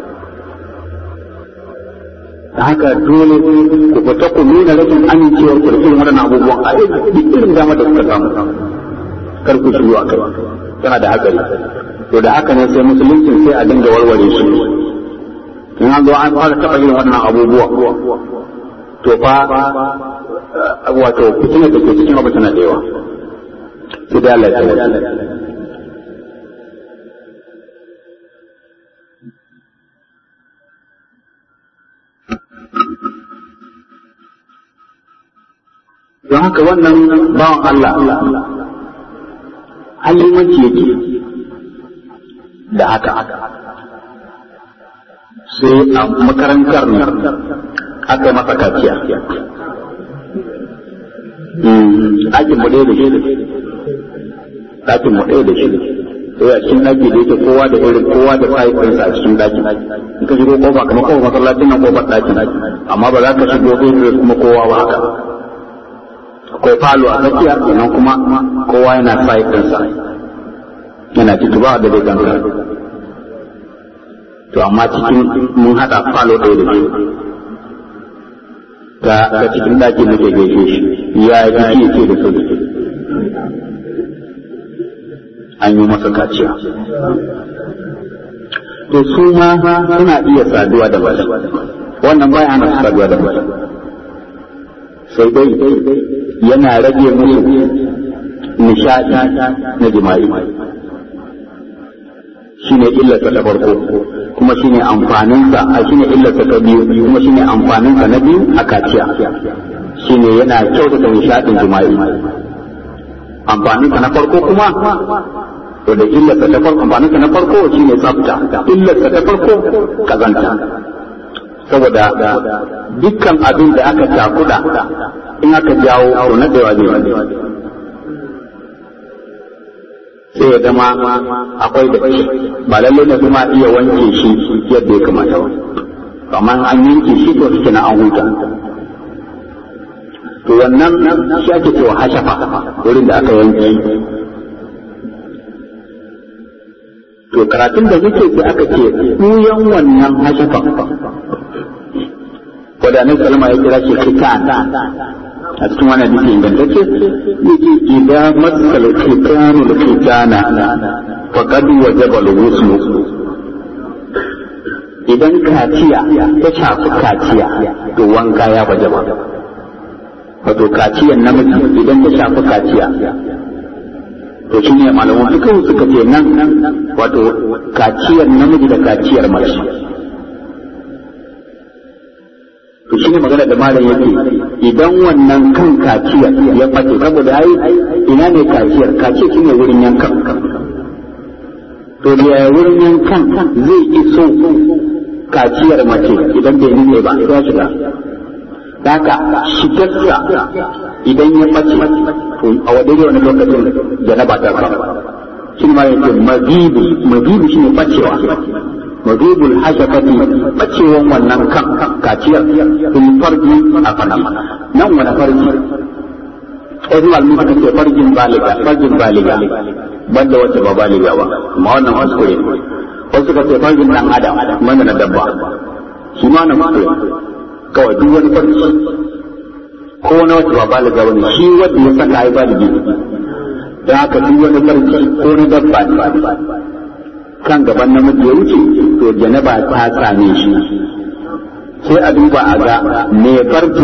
da haka dole ku fita ku nuna rashin amincewar ku da irin waɗannan abubuwan a irin dama da kuka samu kar ku shiru a kai tana da hatsari to da haka ne sai musulunci sai a dinga warware shi in an zo an fara taɓa irin waɗannan abubuwa to fa wato fitinar da ke cikin abu tana da yawa sai da Allah ya don haka wannan bawan Allah halimanci yake da haka sai a makarantar ne aka masa kaciya ɗakin mu ɗaya da shi ɗakin mu ɗaya da shi sai a cikin ɗaki da yake kowa da irin kowa da fahimtarsa a cikin ɗakin in ka shigo kofa kamar kofa masallacin nan kofar ɗakin amma ba za ka shigo sai kuma kowa ba haka akwai falo a tsakiya sannan kuma kowa yana fahimtarsa yana ciki ba da zai ganka to amma cikin mun haɗa falo ɗaya da shi ta cikin ɗaki muke gaishe shi ya yi ce da sauki an yi masa kaciya to su ma suna iya saduwa da mace wannan baya hana su saduwa da mace sai dai yana rage musu nishaɗi na jima'i shine illarsa ta farko kuma shine amfaninsa a shine illarsa ta biyu kuma shine amfaninsa na biyu a kaciya shine yana kyautata nishaɗin jima'i amfaninsa na farko kuma to da illarsa ta farko amfaninsa na farko shine tsafta illarsa ta farko kazanta saboda dukkan abin da aka cakuda in aka jawo to na da waje sai ya zama akwai da shi ba lalle ne kuma iya wanke shi yadda ya kamata ba amma an yanke shi to shi na an huta to wannan shi ake cewa hashafa wurin da aka yanke to karatun da muke sai aka ce ɗuyan wannan hashafa wadannan salama ya kira shi khitan a cikin wannan hadisi ingantacce yake idan masal khitanu da khitana faqad wajaba al-ghusl idan kaciya ta shafi kaciya to wanka ya wajaba wato kaciyan namiji idan ta shafi kaciya to shine malaman duka suka ce nan wato kaciyar namiji da kaciyar mace to shi ne magana da malam yake idan wannan kan kaciyar ya ɓace saboda ai ina ne kaciyar kaciyar shi ne wurin yankan to da wurin yankan zai iso kaciyar mace idan bai nune ba ya shiga haka shigarsa idan ya ɓace to a wadai wani lokacin janaba ta kama shi ma yake mazibu mazibu shi ne ɓacewa mazibul hashafati bacewan wannan kan kaciyar in farji a farji nan wani farji ɗan malmi suka ce farjin baliga farjin baliga banda wacce ba baliga ba amma wannan kuskure wasu suka ce farjin dan adam mana na dabba shi ma na kuskure kawai duk wani farji ko na wacce ba baliga wani shi wanda ya saka ai baligi da haka duk wani farji ko na dabba ne kan gaban namiji ya wuce to janaba ta same shi sai a duba a ga me farji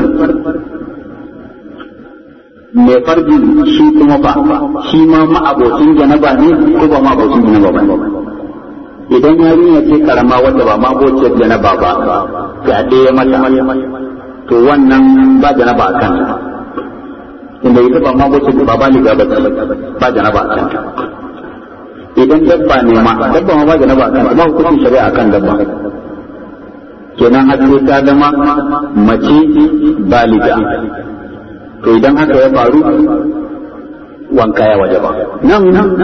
me farji shi kuma ba shi ma ma'abocin janaba ne ko ba ma'abocin janaba ba idan yarinya ce karama wanda ba ma'abocin janaba ba ga ɗaya mata to wannan ba janaba a kanta inda ita ba ma'abocin ba baliga ba ba janaba a kanta idan dabba ne ma dabba ma ba janaba kan ba hukuncin shari'a kan dabba kenan har sai ta zama mace baliga to idan haka ya faru wanka ya wajaba nan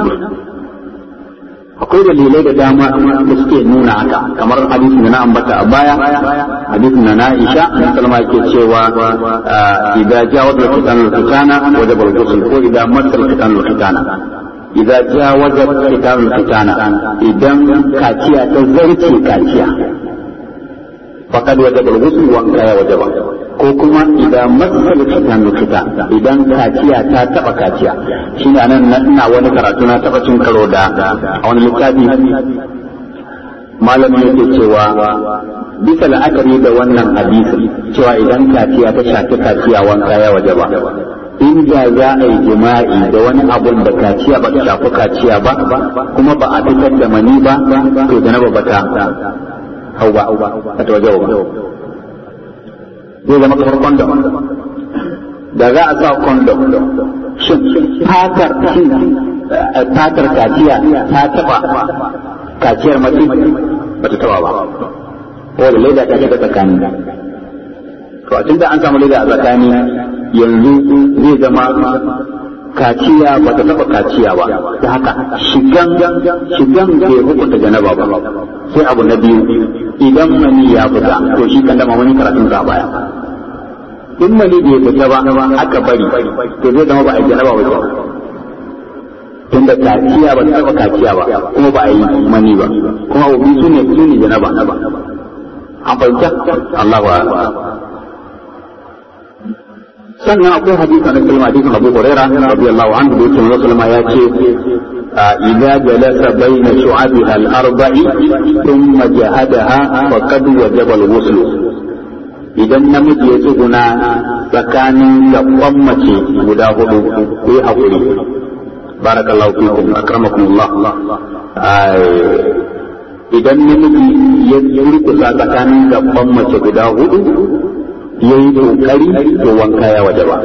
akwai dalilai da dama da suke nuna haka kamar hadisin da na ambata a baya hadisin da na Aisha na Salma yake cewa idan jawaza kitana kitana wajaba al-ghusl ko idan masal kitana kitana idan jawaza kitana kitana idan kaciya ta zarce kaciya faqad wajaba al-ghusl wa ya wajaba ko kuma idan masal kitana kitana idan kaciya ta taba kaciya shine anan ina wani karatu na taba cin karo da a wani littafi malami yake cewa bisa la'akari da wannan hadisi cewa idan kaciya ta shafi kaciya wanka ya wajaba inda za a yi jima'i da wani abun da kaciya ba ta shafi kaciya ba kuma ba a fitar da mani ba to janaba ba ta hau ba a ta waje ba zai zama kamar kondom da za a sa kondom shin fatar fatar kaciya ta taba kaciyar mace ba ta taba ba ko da leda ta shiga tsakani to a tunda an samu leda a tsakani yanzu zai zama kaciya ba ta taba kaciya ba da haka shigan shigan bai hukunta janaba ba sai abu na biyu idan mani ya fita to shi kan dama wani karatun sa baya in mani bai fita ba aka bari to zai zama ba a janaba ba tunda kaciya ba ta taba kaciya ba kuma ba a yi mani ba kuma obi su ne su ne janaba an fahimta Allahu akbar sannan akwai hadisi na Salma hadisin Abu Hurairah radiyallahu anhu da yake Rasul Salma ya ce idza jalasa baina shu'abiha al-arba'i thumma jahadaha faqad wajaba al-ghusl idan namiji ya tsuguna tsakanin gaban mace guda hudu ku yi hakuri barakallahu fikum akramakumullah idan namiji ya durkusa tsakanin gaban mace guda hudu ya yi kokari to wanka ya waje ba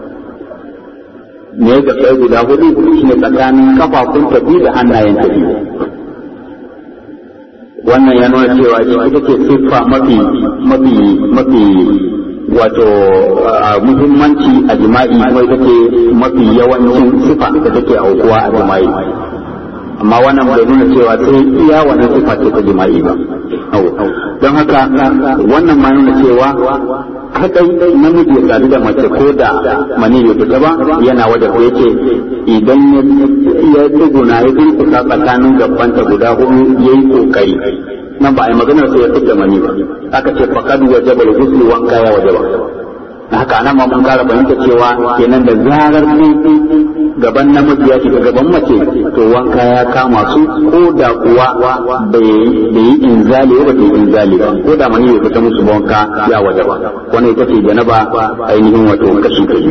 ne ga sai guda hudu shi ne tsakanin kafafun tafi da hannayen tafi wannan ya nuna cewa ita ce siffa mafi mafi mafi wato muhimmanci a jima'i kuma ita ce mafi yawancin siffa da take aukuwa a jima'i amma wannan bai nuna cewa sai iya wannan siffa ce ta jima'i ba don haka wannan ma nuna cewa kadai namiji ya sadu da mace ko da mani ya fita ba yana waje ko yake idan ya tsuguna ya durkusa tsakanin gabanta guda hudu ya yi kokari nan ba a yi maganar sai ya fita mani ba aka ce fakadu wajaba al-ghusl wanka ya wajaba haka anan ma mun kara fahimta cewa kenan da zarar gaban namiji ya shiga gaban mace to wanka ya kama su ko da kuwa bai yi inzali ba bai inzali ba ko da mani ya fita musu wanka ya waje ba wannan ita ce janaba ainihin wato kashi kashi.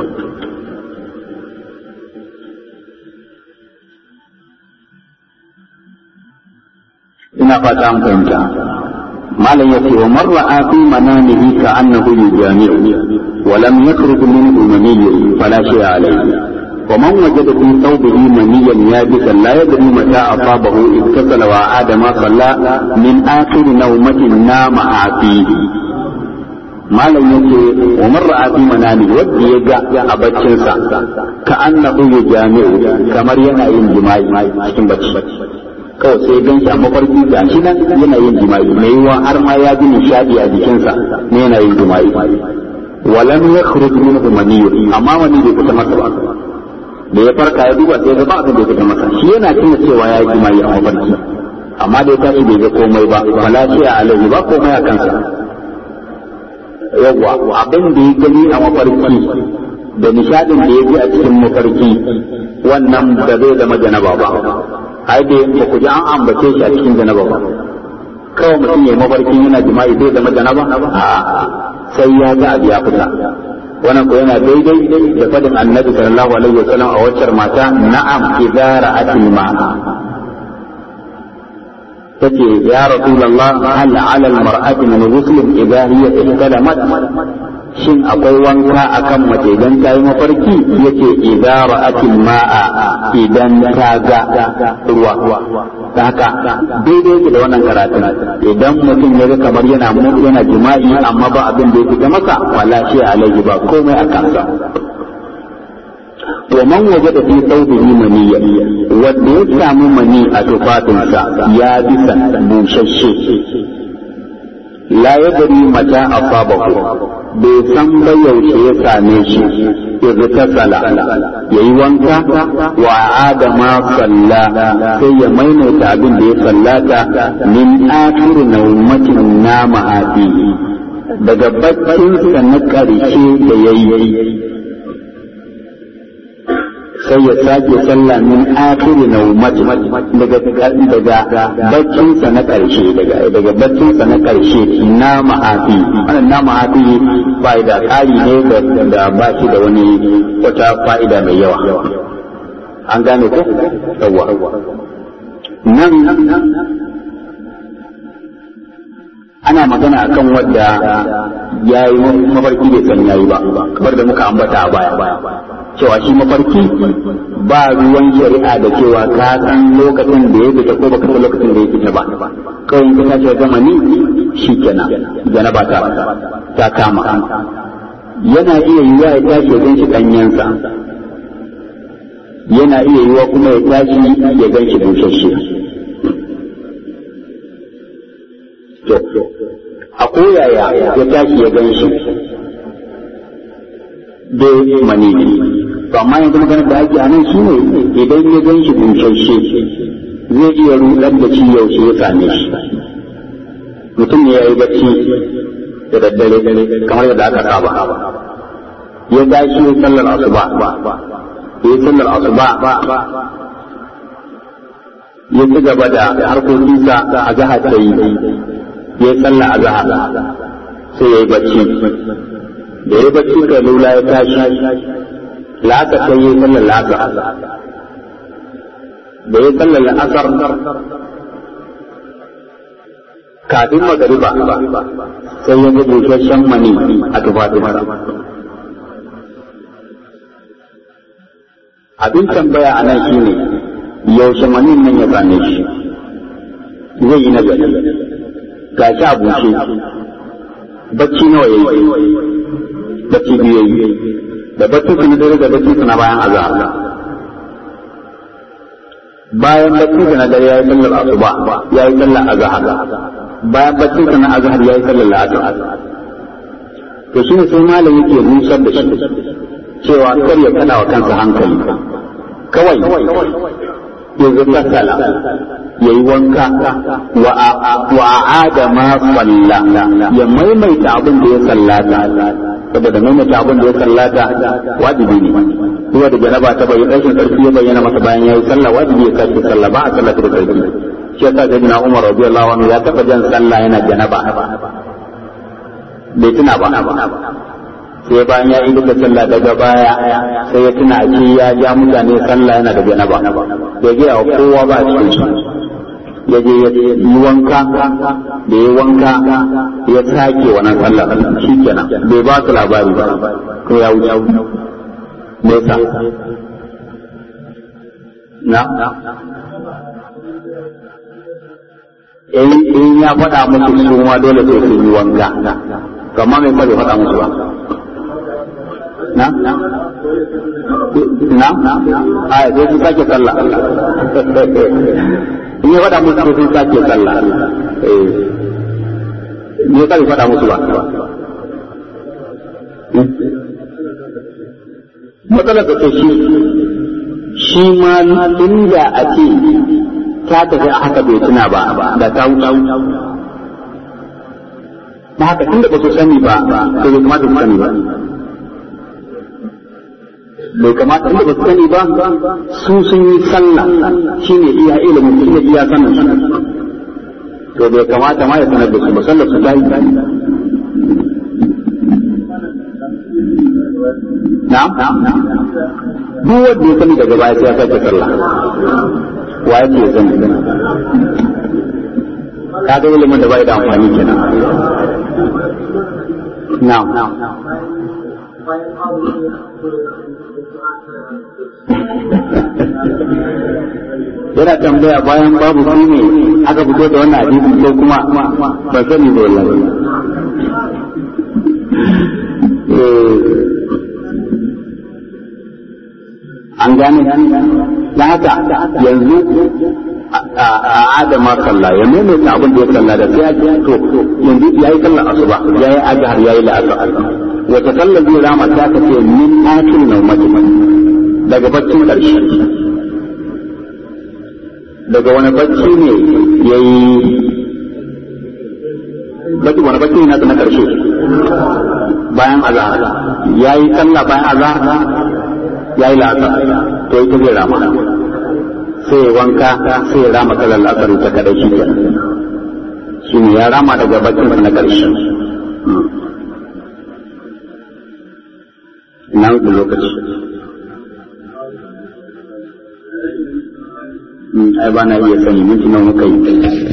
ina fata an fahimta. malam yace wa marra fi manamihi ka annahu yujami'u wa lam yakhruj minhu maniyyu fala shay'a alayhi wa man wajada fi thawbihi maniyyan yabisan la yadri mata asabahu ittasala wa adama salla min akhir nawmatin nama fihi. malam yace wa marra fi manami wadda ya ga a baccin sa ka annahu yujami'u kamar yana yin jima'i cikin bacci kawai sai gan shi a mafarki ga shi nan yana yin jima'i mai yiwuwa har ma ya ji nishadi a jikinsa ne yana yin jima'i walam yakhruj minhu maniyyu amma wani bai fita masa ba da ya farka ya duba sai ga ba abin da ya fita masa shi yana tuna cewa ya yi jima'i a mafarki amma da ya tashi bai ga komai ba wala sai alaihi ba komai a kansa yawwa abin da ya gani a mafarki da nishadin da ya ji a cikin mafarki wannan da zai zama janaba ba ai da ba ku ji an ambace shi a cikin janaba ba kawai mutum ya mafarkin yana jima'i zai zama janaba a sai ya ga abu ya fita wannan ko yana daidai da fadin annabi sallallahu alaihi wasallam a waccar mata na'am idza ra'atil ma'a tace ya rasulullah hal 'ala al-mar'ati min ghusl idza hiya ihtalamat shin akwai wanka akan mace idan ta yi mafarki yace idza ra'atil ma'a idan ta ga ruwa haka daidai da wannan karatu idan mutum ya ga kamar yana yana jima'i amma ba abin da yake masa wala shi alaihi ba komai a kansa. wa man wajada fi thawbihi maniyya wanda ya samu mani a tufafinsa ya bisa bushashe la yadri mata asabahu bai san ba yaushe ya same shi idza tasala yayi wanka wa adama salla sai ya maimaita abin da ya sallata min akhir nawmatin nama abi daga baccin sa na karshe da yayi sai ya sake sallah min akhir nawmatin daga daga baccin sa na karshe daga daga baccin sa na karshe na ma'afi wannan na ma'afi fa'ida kari ne da ba shi da wani wata fa'ida mai yawa an gane ko yawa nan ana magana akan wadda yayi mafarki bai san yayi ba kamar da muka ambata a baya cewa shi mafarki ba ruwan shari'a da cewa ka san lokacin da ya fita ko baka san lokacin da ya fita ba kawai in ka tashi gama ni shikenan janaba ta ta kama yana iya yiwa ya tashi ya ganshi danyensa yana iya yiwa kuma ya tashi ya ganshi bushashe to a koyaya ya tashi ya ganshi dai mani to amma yanzu maganar da ake a nan shi ne idan ya gan shi bushashe zai iya rudar da shi yaushe ya same shi mutum ne ya yi bacci da daddare kamar yadda aka saba ya tashi ya sallar asuba ya yi sallar asuba ya ci gaba da harkokinsa a zahar ta yi ya yi sallar a zahar sai ya yi bacci da ya bacci kai lula ya tashi la'asar sai ya sallar la'asar da ya sallar la'asar kafin magariba sai ya ga busasshen mani a tufafinsa. Abin tambaya a nan shi ne yaushe manin nan ya same shi zai yi nazari ga shi a bushe bacci nawa ya yi bacci biyu ya yi da bacci su na dare da bacci su na bayan azhar bayan bacci su na dare ya yi sallar asuba ya yi sallar azhar bayan bacci su na azhar ya yi sallar la'asar to shi ne sai malam yake rusar da shi cewa kar ya kada wa kansa hankali kawai ya zuba sala ya yi wanka wa a'ada ma salla ya maimaita abin da ya sallata saboda maimaita abin da ya sallata wajibi ne. Kuma da janaba ta bayyana rashin sarki ya bayyana masa bayan yayi sallah wajibi ya sake sallah ba a sallah da sarki. Shi yasa sayyidina Umar radiyallahu anhu ya taba jan sallah yana janaba bai tuna ba sai bayan ya yi duka sallah daga baya sai ya tuna a ce ya ja mutane sallah yana da janaba bai gaya wa kowa ba a cikin su ya je ya yi wanka da ya wanka ya sake wannan sallah shi kenan bai ba su labari ba ko ya wuce nesa na in ya faɗa musu su ma dole sai su yi wanka kamar mai bai faɗa musu ba na na a sai su sake sallah in ya faɗa musu sun sake sallah eh ne kai faɗa musu ba matsalar da shi shi ma inda a ce ta tafi a haka bai tuna ba da ta wuce ba haka tunda ba su sani ba to bai kamata su sani ba bai kamata tunda ba su sani ba su sun yi sallah shine iya ilimin su ne iya sanin su to bai kamata ma ya sanar da su ba sallar su ta yi na'am duk wanda ya sani daga baya sai ya sake sallah wa yake zan ka ga ilimin da bai da amfani kenan na'am yana tambaya bayan babu shi ne aka fito da wannan hadisi ko kuma ba sani da wallahi an gane da haka yanzu a adama kalla ya maimaita abin da ya kalla da sai ya to yanzu ya yi sallar asuba ya yi azhar ya yi la'asar wata sallar zai rama ta ka ce min akin naumati daga baccin karshe daga wani bacci ne ya yi bacci wani bacci ne na karshe bayan azhar ya yi sallah bayan azhar ya yi la'asar to ita zai rama sai wanka sai ya rama kalar la'asar ta kadai shi ke shi ne ya rama daga bakin na ƙarshe na wuce lokaci ai ba na iya sani minti nawa muka yi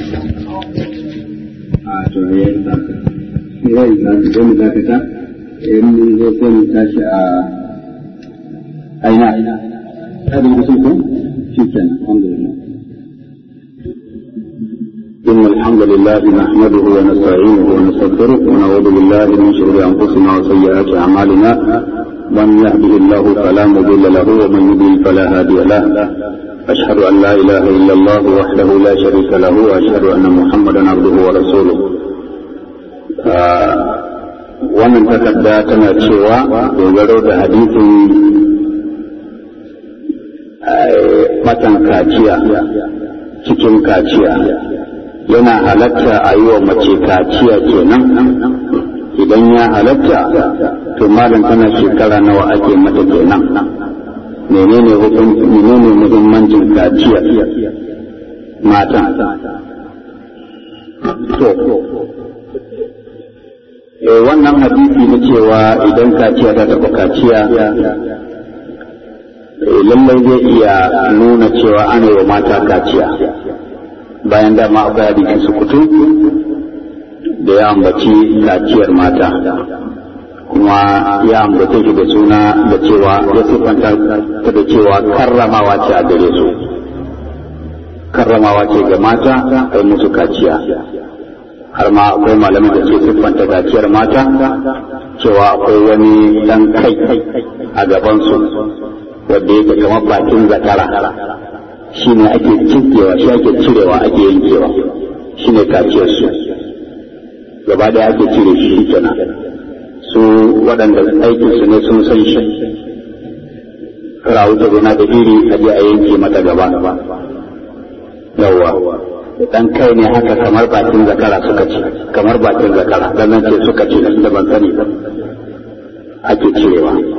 a to ya yi ta ya yi ta zai mu dakata yanzu zai sai mu tashi a aina هذا المسلم شكرا الحمد لله إن الحمد لله نحمده ونستعينه ونستغفره ونعوذ بالله من شرور أنفسنا وسيئات أعمالنا من يهده الله فلا مضل له ومن يضلل فلا هادي له أشهد أن لا إله إلا الله وحده لا شريك له وأشهد أن محمدا عبده ورسوله ومن تكداتنا الشواء وغيره حديث matan kaciya cikin kaciya yana halatta a yi wa mace kaciya kenan idan ya halatta to malam tana shekara nawa ake mata kenan menene hukunci menene muhimmancin kaciya mata to eh wannan hadisi ne cewa idan kaciya ta taba kaciya lallai zai iya nuna cewa ana yi wa mata kaciya bayan dama akwai hadisin sukutu da ya ambaci kaciyar mata kuma ya ambace shi da suna da cewa ya siffanta ta da cewa karramawa ce a gare su karramawa ce ga mata a yi musu kaciya har ma akwai malamai da ke siffanta kaciyar mata cewa akwai wani dan kai a gabansu wadda yake kamar bakin zakara shi ne ake cinkewa shi ake cirewa ake yankewa shi ne kaciyar su gaba da ake cire shi kenan su waɗanda aikin su ne sun san shi kara wuce gona da iri a je a yanke mata gaba yawwa dan kai ne haka kamar bakin zakara suka ce kamar bakin zakara dan nan ce suka ce da ban sani ba ake cirewa